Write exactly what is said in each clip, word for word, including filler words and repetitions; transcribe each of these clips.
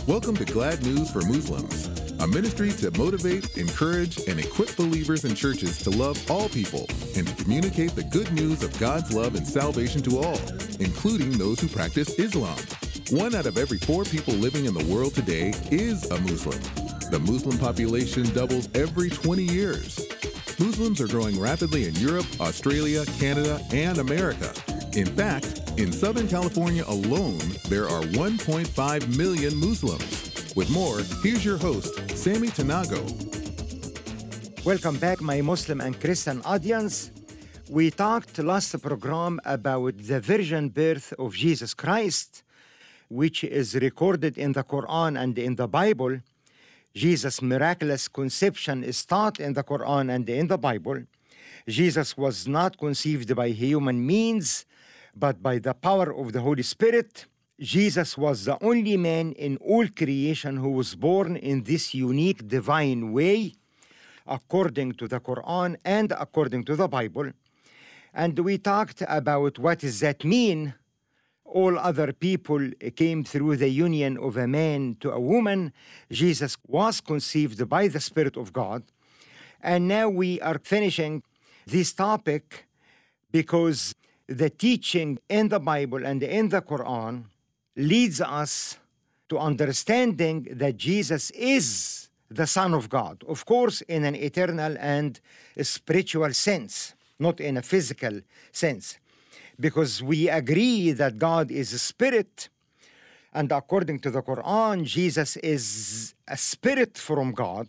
Welcome to Glad News for Muslims, a ministry to motivate, encourage, and equip believers in churches to love all people and to communicate the good news of God's love and salvation to all, including those who practice Islam. One out of every four people living in the world today is a Muslim. The Muslim population doubles every twenty years. Muslims are growing rapidly in Europe, Australia, Canada, and America. In fact, in Southern California alone, there are one point five million Muslims. With more, here's your host, Sammy Tanago. Welcome back, my Muslim and Christian audience. We talked last program about the virgin birth of Jesus Christ, which is recorded in the Quran and in the Bible. Jesus' miraculous conception is taught in the Quran and in the Bible. Jesus was not conceived by human means, but by the power of the Holy Spirit. Jesus was the only man in all creation who was born in this unique divine way, according to the Quran and according to the Bible. And we talked about what does that mean. All other people came through the union of a man to a woman. Jesus was conceived by the Spirit of God. And now we are finishing this topic because the teaching in the Bible and in the Quran leads us to understanding that Jesus is the Son of God. Of course, in an eternal and spiritual sense, not in a physical sense. Because we agree that God is a spirit, and according to the Quran, Jesus is a spirit from God.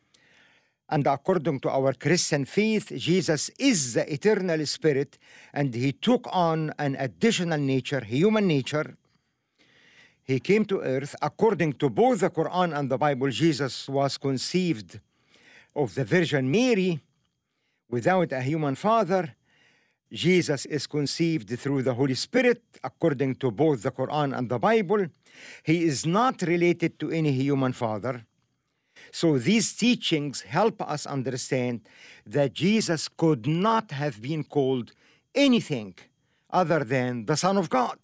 And according to our Christian faith, Jesus is the eternal spirit, and he took on an additional nature, human nature. He came to earth. According to both the Quran and the Bible, Jesus was conceived of the Virgin Mary without a human father. Jesus is conceived through the Holy Spirit, according to both the Quran and the Bible. He is not related to any human father. So these teachings help us understand that Jesus could not have been called anything other than the Son of God.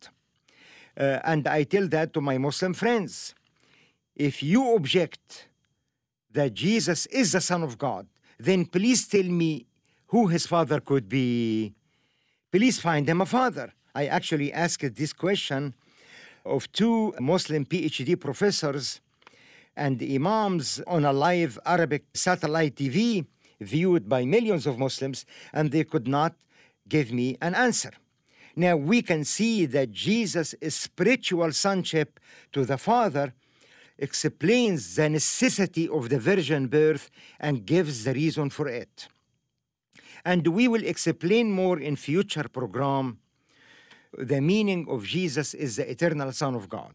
Uh, and I tell that to my Muslim friends. If you object that Jesus is the Son of God, then please tell me who his father could be. Please find him a father. I actually asked this question of two Muslim PhD professors and imams on a live Arabic satellite T V viewed by millions of Muslims, and they could not give me an answer. Now we can see that Jesus' spiritual sonship to the Father explains the necessity of the virgin birth and gives the reason for it. And we will explain more in future program the meaning of Jesus is the eternal Son of God.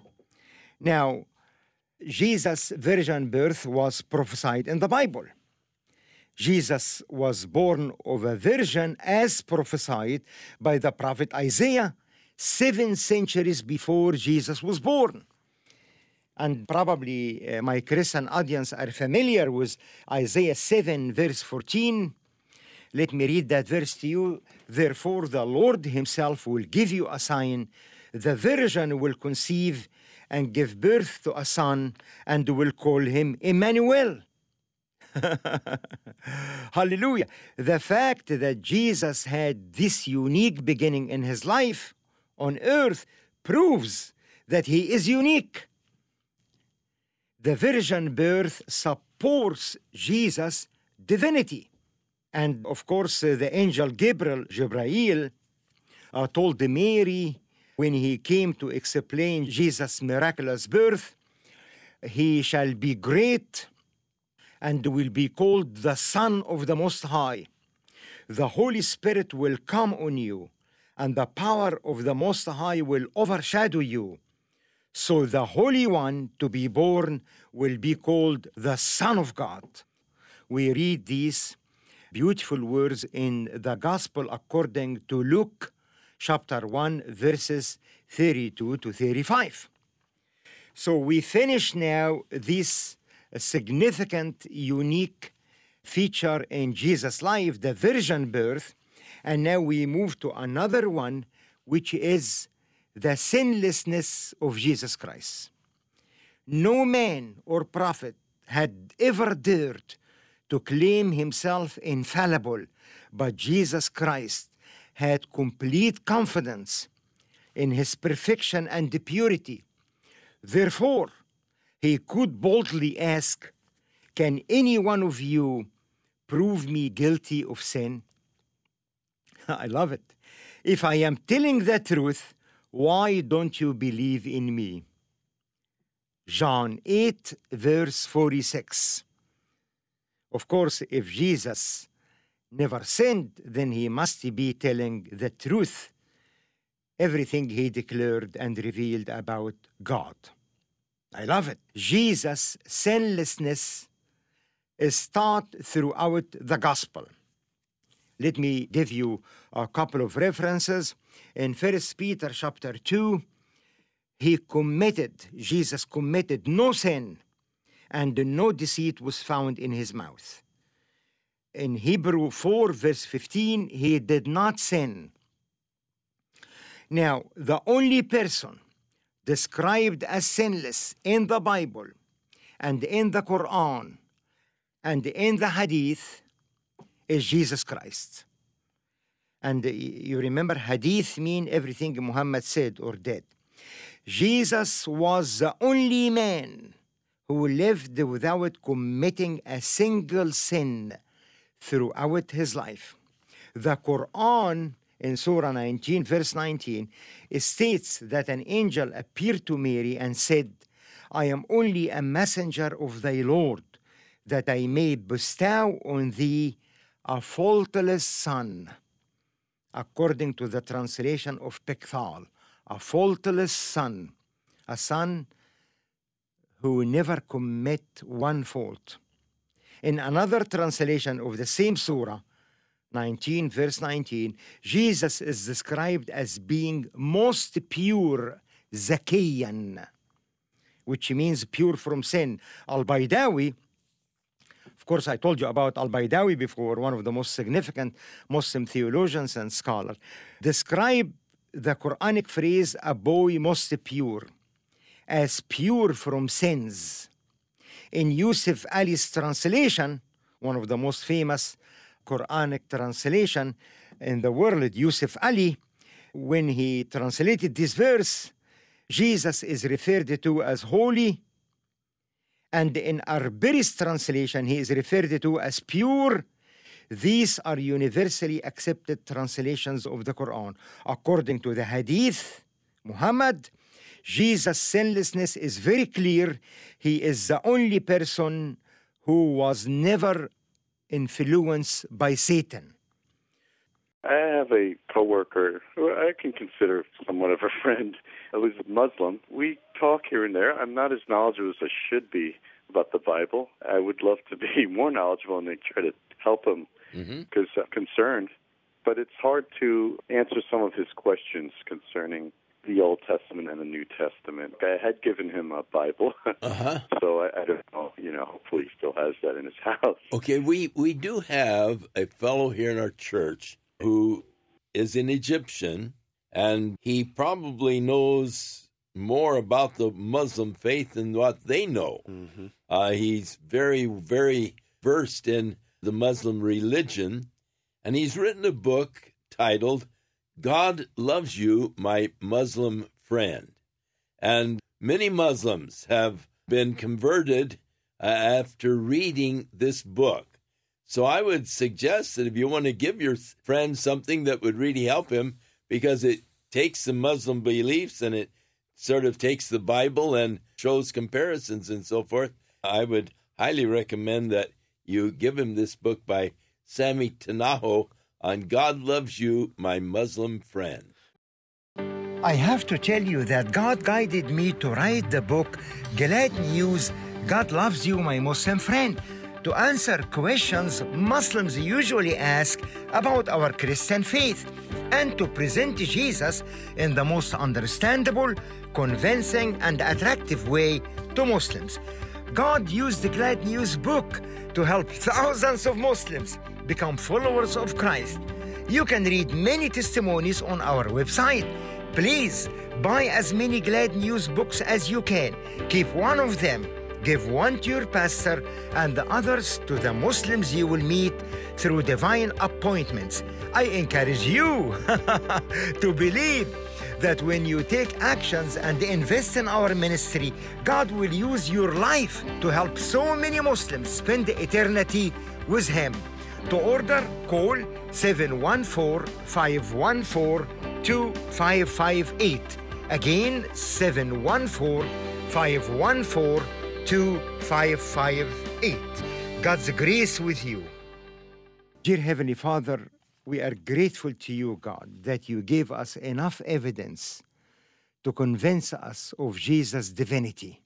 Now, Jesus' virgin birth was prophesied in the Bible. Jesus was born of a virgin as prophesied by the prophet Isaiah seven centuries before Jesus was born. And probably uh, my Christian audience are familiar with Isaiah seven verse fourteen. Let me read that verse to you. Therefore, the Lord himself will give you a sign. The virgin will conceive and give birth to a son and will call him Emmanuel. Hallelujah. The fact that Jesus had this unique beginning in his life on earth proves that he is unique. The virgin birth supports Jesus' divinity. And of course, uh, the angel Gabriel, Jibrail, uh, told Mary when he came to explain Jesus' miraculous birth, he shall be great and will be called the Son of the Most High. The Holy Spirit will come on you, and the power of the Most High will overshadow you. So the Holy One to be born will be called the Son of God. We read these beautiful words in the Gospel according to Luke chapter one, verses thirty-two to thirty-five. So we finish now this significant, unique feature in Jesus' life, the virgin birth, and now we move to another one, which is the sinlessness of Jesus Christ. no man or prophet had ever dared to claim himself infallible, but Jesus Christ had complete confidence in his perfection and purity. Therefore, he could boldly ask, "Can any one of you prove me guilty of sin?" I love it. If I am telling the truth, why don't you believe in me? John eight, verse forty-six. Of course, if Jesus never sinned, then he must be telling the truth, everything he declared and revealed about God. I love it. Jesus' sinlessness is taught throughout the gospel. Let me give you a couple of references. In First Peter chapter two, he committed, Jesus committed no sin, and no deceit was found in his mouth. In Hebrew four, verse fifteen, he did not sin. Now, the only person described as sinless in the Bible and in the Quran and in the Hadith is Jesus Christ. And you remember, Hadith mean everything Muhammad said or did. Jesus was the only man who lived without committing a single sin throughout his life. The Quran in Surah nineteen, verse nineteen, it states that an angel appeared to Mary and said, "I am only a messenger of thy Lord, that I may bestow on thee a faultless son," according to the translation of Pickthall, a faultless son, a son who never commit one fault. In another translation of the same surah, nineteen, verse nineteen, Jesus is described as being most pure, zakiyan, which means pure from sin. Al-Baydawi, of course, I told you about Al-Baydawi before, one of the most significant Muslim theologians and scholars, describe the Quranic phrase, "a boy most pure," as pure from sins. In Yusuf Ali's translation, one of the most famous Quranic translation in the world, Yusuf Ali, when he translated this verse, Jesus is referred to as holy, and in Arberi's translation, he is referred to as pure. These are universally accepted translations of the Quran. According to the Hadith, Muhammad, Jesus' sinlessness is very clear. He is the only person who was never influenced by Satan. I have a coworker who I can consider somewhat of a friend, who's Muslim. We talk here and there. I'm not as knowledgeable as I should be about the Bible. I would love to be more knowledgeable and try to help him because mm-hmm. I'm concerned. But it's hard to answer some of his questions concerning the Old Testament and the New Testament. I had given him a Bible, uh-huh. so I, I don't know, you know, hopefully he still has that in his house. Okay, we, we do have a fellow here in our church who is an Egyptian, and he probably knows more about the Muslim faith than what they know. Mm-hmm. Uh, he's very, very versed in the Muslim religion, and he's written a book titled God Loves You, My Muslim Friend. And many Muslims have been converted uh, after reading this book. So I would suggest that if you want to give your friend something that would really help him, because it takes the Muslim beliefs and it sort of takes the Bible and shows comparisons and so forth, I would highly recommend that you give him this book by Sami Tanaho on God Loves You, My Muslim Friend. I have to tell you that God guided me to write the book, Glad News, God Loves You, My Muslim Friend, to answer questions Muslims usually ask about our Christian faith and to present Jesus in the most understandable, convincing, and attractive way to Muslims. God used the Glad News book to help thousands of Muslims become followers of Christ. You can read many testimonies on our website, Please buy as many Glad News books as you can. Keep one of them. Give one to your pastor and the others to the Muslims you will meet through divine appointments. I encourage you to believe that when you take actions and invest in our ministry, God will use your life to help so many Muslims spend eternity with Him. To order, call seven one four, five one four, two five five eight. Again, seven one four, five one four, two five five eight. God's grace with you. Dear Heavenly Father, we are grateful to you, God, that you gave us enough evidence to convince us of Jesus' divinity.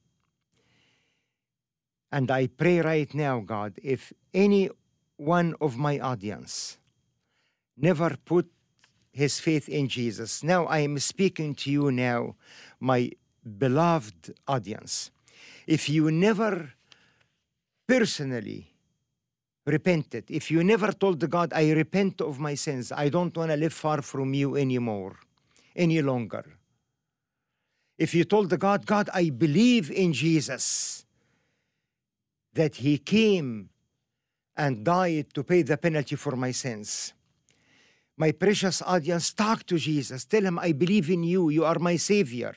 And I pray right now, God, if any one of my audience never put his faith in Jesus, now I am speaking to you now, my beloved audience. If you never personally repented, if you never told God, I repent of my sins, I don't want to live far from you anymore, any longer. If you told God, God, I believe in Jesus, that He came and died to pay the penalty for my sins. My precious audience, talk to Jesus. Tell Him, I believe in you. You are my Savior.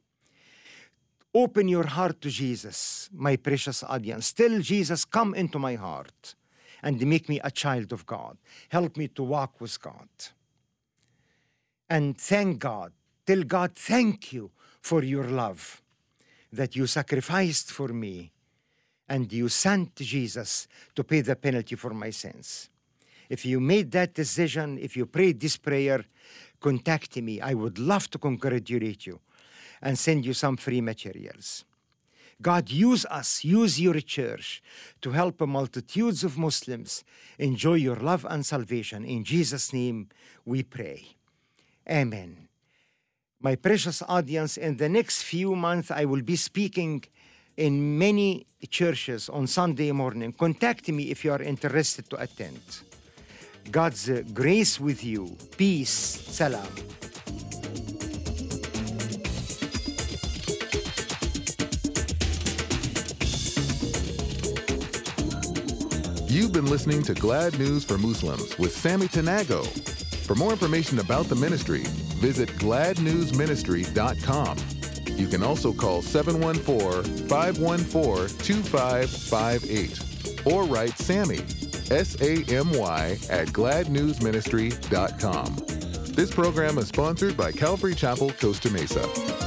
Open your heart to Jesus, my precious audience. Tell Jesus, come into my heart and make me a child of God. Help me to walk with God. And thank God. Tell God, thank you for your love, that you sacrificed for me and you sent Jesus to pay the penalty for my sins. If you made that decision, if you prayed this prayer, contact me. I would love to congratulate you and send you some free materials. God, use us, use your church to help multitudes of Muslims enjoy your love and salvation. In Jesus' name we pray. Amen. My precious audience, in the next few months, I will be speaking in many churches on Sunday morning. Contact me if you are interested to attend. God's grace with you. Peace. Salam. You've been listening to Glad News for Muslims with Sammy Tanago. For more information about the ministry, visit glad news ministry dot com. You can also call seven one four, five one four, two five five eight or write Sammy, S A M Y, at glad news ministry dot com. This program is sponsored by Calvary Chapel, Costa Mesa.